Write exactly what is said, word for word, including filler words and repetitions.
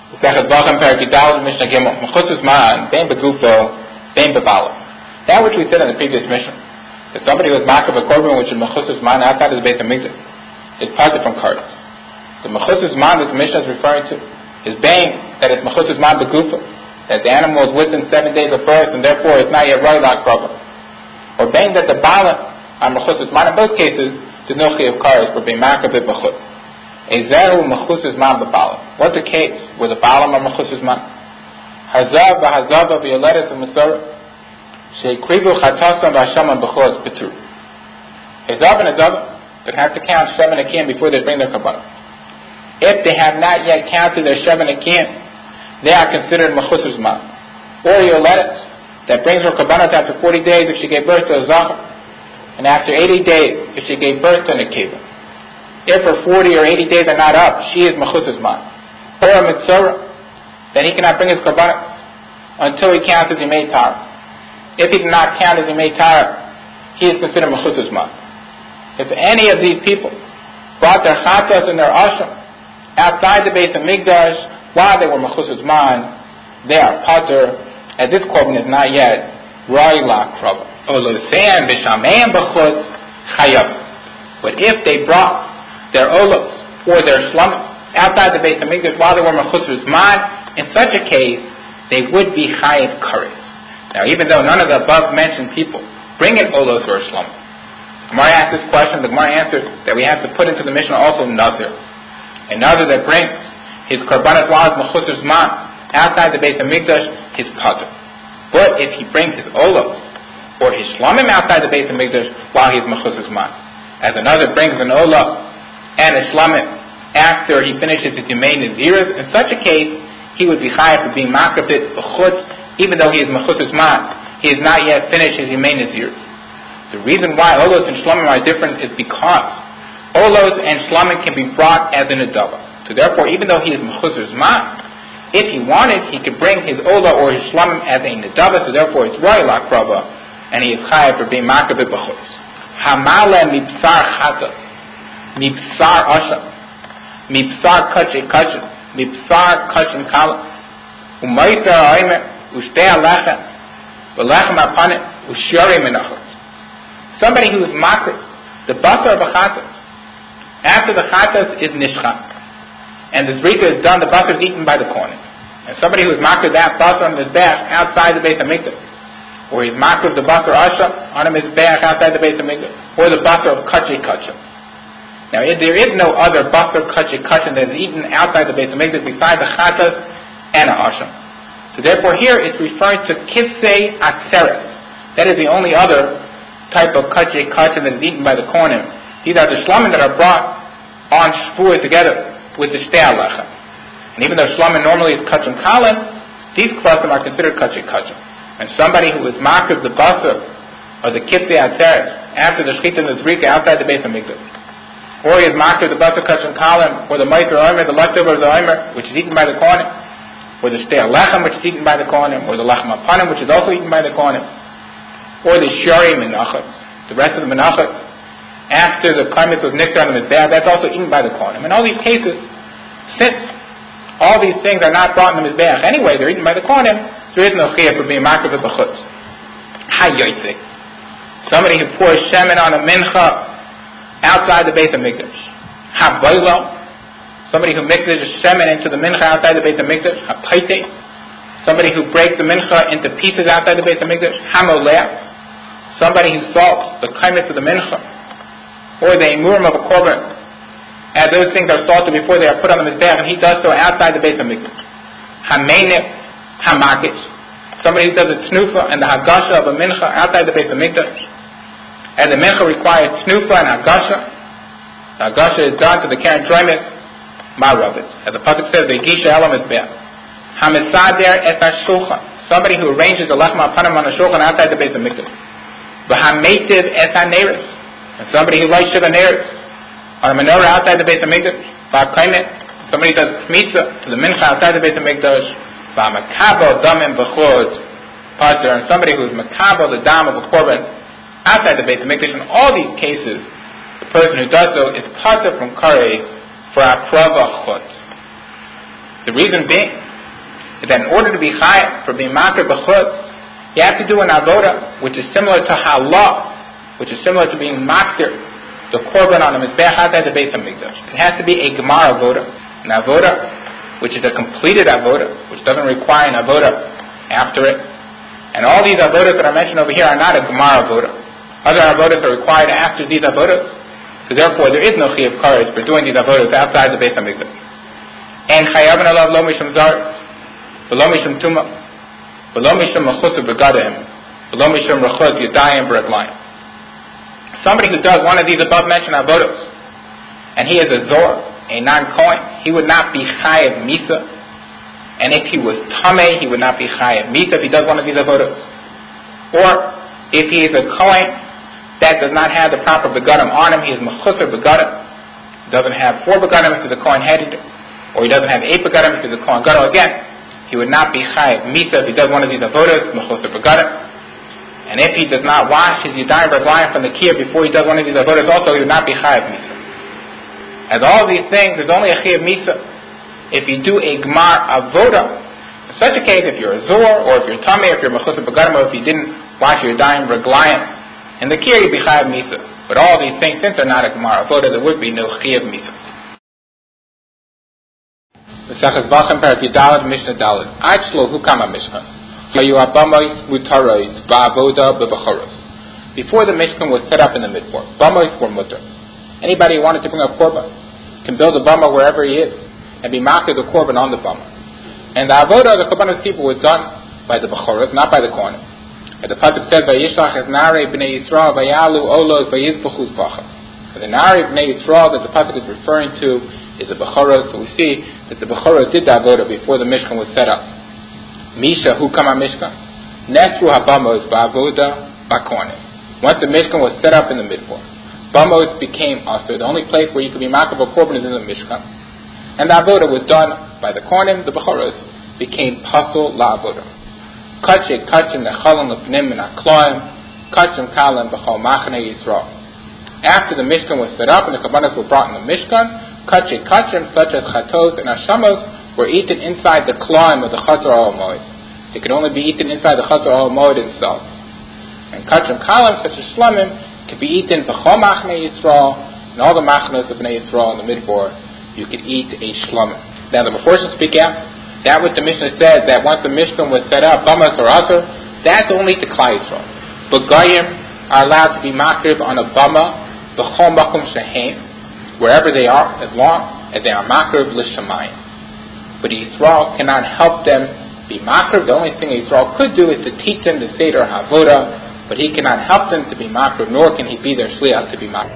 That which we said in the previous mission, that somebody who is makar b'korban which is mechusus man outside of the Beit HaMikdash is parted from kares. The mechusus man that the mission is referring to is being that it's mechusus man b'gufa, that the animal is within seven days of birth and therefore it's not yet roilak problem. Or being that the balan are mechusus man. In both cases, the nochi of kares for being makar b'chut. Ezeru mechusus man b'balam. What's the case where the balam are mechusus man? Hazav v'hazava v'yoledes v'masora sheikrivu chatasam v'hashaman b'chutz petur. Hazav and hazava, they have to count seven akim before they bring their kabbalah. If they have not yet counted their seven akim, they are considered mechusus man. Or yoledes, that brings her kabbalah after forty days if she gave birth to a zachar, and after eighty days if she gave birth to an akiva. If her forty or eighty days are not up, she is mechusus man. Or a mitzvah, then he cannot bring his kabbalah until he counts as he made tar. If he did not count as he made tar, he is considered mechusus man. If any of these people brought their chatas and their asham outside the Beit HaMikdash while they were mechusus man, they are pater, and this korban is not yet roilak trouble. But if they brought their olos or their slum outside the Beit HaMikdash while they were mechusus man, in such a case they would be chayiv kares. Now, even though none of the above mentioned people bring in olos or slum, Gemara asked this question. The Gemara answered that we have to put into the Mishnah also nazir, a nazir that brings his korbanos while he's mechusus man outside the Beit HaMikdash, his pater. But if he brings his olos or his shlamim outside the Beit HaMikdash while he's mechusus man, as another brings an olah and a shlamim after he finishes his Yemei Naziris, in such a case, he would be chayav for being makabit b'chutz, even though he is mechusus man. He has not yet finished his Yemei Naziris. The reason why olos and shlamim are different is because olos and shlamim can be brought as an adava. So therefore, even though he is mechusus man, if he wanted, he could bring his olah or his shlamim as a nadava. So therefore, it's roilak rava, and he is chayav for being makabit b'chutz. Hamala mipsar chatas. Mipsar asham, mipsar kachay kachay, mipsar kachay kala, umaytar aimer, ushtei alachem, v'lechem apanet, ushari menachos. Somebody who is makar, the basar of a chatas, after the chatas is nishchan, and the zrika is done, the basar is eaten by the kohen. And somebody who is makar that basar on the mizbeach outside the Beit HaMikdash, or he's makar of the basar asham on a mizbeach outside the Beit HaMikdash, or the basar of kachay kachay. Now, if there is no other basar kachay kachay that is eaten outside the Beit HaMikdash besides the chatas and a asham. So therefore here it's referring to kitsei atzeres. That is the only other type of kachay kachay that is eaten by the kohanim. These are the shlamim that are brought on shvur together with the shtei alachem. And even though shlamim normally is kachay kalim, these klasim are considered kachay kachay. And somebody who is makar the basar or the kitsei atzeres after the shchita and the zrika outside the Beit HaMikdash, or he is makar the basar kachay kalim, or the meiser omer, the leftover of the omer, which is eaten by the kohanim, or the shtei alechem, which is eaten by the kohanim, or the lechem apanim, which is also eaten by the kohanim, or the shari menachos, the rest of the menachos, after the climate was niktar on the mizbeach, that's also eaten by the kohanim. In all these cases, since all these things are not brought in the mizbeach anyway, they're eaten by the kohanim, there is no chiyah for being makar b'chutz. Hayoytzik. Somebody who pours shemen on a mincha outside the Beit HaMikdash. Haboilo, somebody who mixes shemen into the mincha outside the Beit HaMikdash. Hapaite, somebody who breaks the mincha into pieces outside the Beit HaMikdash. Hamolea, somebody who salts the kaimitz of the mincha, or the emurim of a korban, and those things are salted before they are put on the mizbeach, and he does so outside the Beit HaMikdash. Hamenip, hamakish, somebody who does a tnufa and the hagasha of a mincha outside the Beit HaMikdash. And the mincha requires tnufa and hagasha. The hagasha is done to the karen troimis, ma'ravitz. As the pasuk says, "Ve'gisha elam mizbeach." Hamisader et hashulchan, somebody who arranges the lechem apanim on a shulchan outside the Beit HaMikdash. V'hametiv et haneris, and somebody who lights shiva neris on a menorah outside the Beit HaMikdash. V'hakaimet, somebody does kmitza to the mincha outside the Beit HaMikdash. V'hamakabel damim b'chutz pater, and somebody who is makabel the dam of a korban outside the Beit HaMikdash. In all these cases, the person who does so is pater from kares for aprava chutz. The reason being is that in order to be chayav for being makir b'chutz, you have to do an avoda which is similar to halah, which is similar to being makir, the korban on the mizbeach outside the Beis Hamikdash. It has to be a gemar avoda, an avoda which is a completed avoda, which doesn't require an avoda after it. And all these avodas that are mentioned over here are not a gemar avoda. Other avodas are required after these avodas. So therefore, there is no chiyuv kares for doing these avodas outside the Beis Hamikdash. And chayavin alav lo mishum zaris, v'lo mishum tuma, v'lo mishum mechusu begadahim, v'lo mishum rechut yadayim b'reglayim. Somebody who does one of these above-mentioned avodas, and he is a zor, a non-kohen, he would not be chayav misa. And if he was tameh, he would not be chayav misa if he does one of these avodas. Or if he is a kohen that does not have the proper begadim on him, he is mechusar begadim, doesn't have four begadim if the kohen headed, or he doesn't have eight begadim if the kohen gadol. Again, he would not be chayav misa if he does one of these avodas, mechusar begadim. And if he does not wash his yadayim b'reglayim from the kiyah before he does one of these avodas, also he would not be chayav misa. As all these things, there's only a chayav misa if you do a gemar avoda. In such a case, if you're a zor, or if you're tameh, if you're mechusar begadim, or if you didn't wash your yadayim b'reglayim in the kiyah, you'd be chayav misa. But all these things, since they're not a gemar avoda, there would be no chayav misa. Mesechus Vachim Perak Yudalad Mishnah Dalad. Ad shlo hukama Mishkan. Before the Mishkan was set up in the midbar, bamois were mutter. Anybody who wanted to bring a korban can build a bama wherever he is and be makir the korban on the bama. And the avodah of the korbanos people was done by the bechoros, not by the kohanim. And the pasuk says, "Vayishlach es narei bnei Yisrael vayalu olos vayizbachus bachem." And the narei bnei Yisrael that the pasuk is referring to is the bechoros. So we see that the bechoros did the avodah before the Mishkan was set up. Misha hukama Mishkan nesru habamos ba'avoda ba'kohanim. Once the Mishkan was set up in the midbar, bamos became also the only place where you could be makir korban is in the Mishkan, and the avoda was done by the kohanim. The bechoros became pasul la'avoda. Kachem kachem nechalim lefnim and akloim kachem kalim b'chol machane Yisrael. After the Mishkan was set up and the korbanos were brought in the Mishkan, kachem kachem such as chatos and hashamos were eaten inside the kloim of the chatzor ha'omoed. They could only be eaten inside the chatzor ha'omoed itself. And kachem kalim, such as shlamim, could be eaten b'chol machne Yisrael, and all the machnos of Bnei Yisrael in the midbar, you could eat a shlamim. Now the Meforshim speak out, that what the Mishnah says, that once the Mishkan was set up, bamas or asur, that's only to Klal Yisrael. But goyim are allowed to be makriv on a bama, b'chol makom shehem, wherever they are, as long as they are makriv l'shamayim. But Yisrael cannot help them be makriv. The only thing Yisrael could do is to teach them the Seder HaAvodah, but he cannot help them to be makriv, nor can he be their shliach to be makriv.